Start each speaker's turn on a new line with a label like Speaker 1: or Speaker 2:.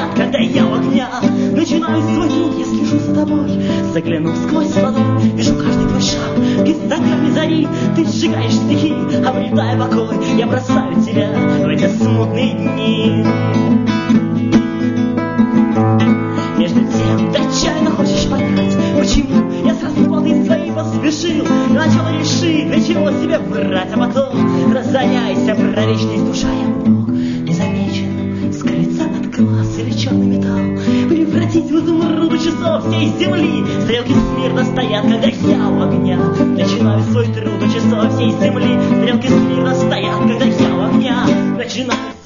Speaker 1: стоят, когда я у огня. Начинаю свой труд, я слежу за тобой, заглянув сквозь ладонь, вижу каждый твой шаг. В инстаграме зари ты сжигаешь стихи, обретая покой, я бросаю тебя в эти смутные дни. Между тем ты отчаянно хочешь понять, почему я с расплатой своей поспешил. Начал решить, для чего себе врать, а потом разоряйся, проречность душа я мог незамечен скрыться от глаз или черный металл, превратить в изумруды часов всей земли. Стрелки смирно стоят, когда я у огня. Начинаю свой труд у часов всей земли. Стрелки смирно стоят, когда я у огня. Начинаю